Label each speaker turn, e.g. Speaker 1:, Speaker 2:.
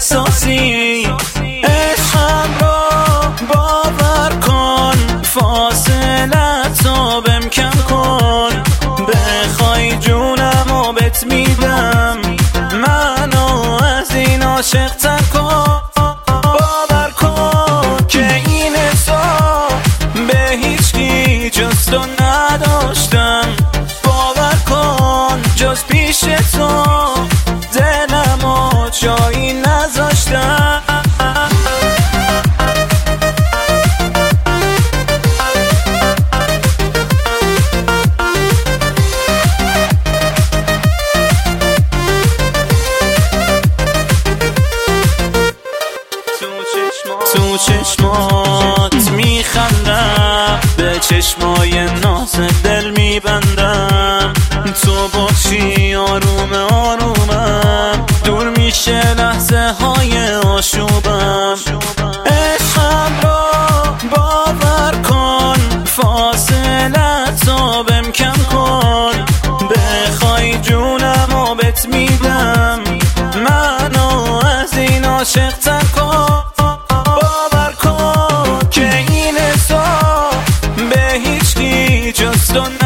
Speaker 1: احساسی. عشقم رو باور کن، فاصلتو بهم کم کن. بخوای جونمو بهت میدم، منو از این عاشق تر کن. باور کن که این حساب به هیچکی جز تو نداشتم. باور کن جز پیش تو دلمو جایی نذاشتم. تو چشمات میخندم، به چشمای ناز دل میبندم. تو باشی آروم آرومم، دور میشه لحظه های آشوبم. عشقم رو باور کن، فاصلتو بهم کم کن. بخوای جونمو بهت میدم، منو از این عاشق تر کن. باور کن که این حساب به هیچکی جز تو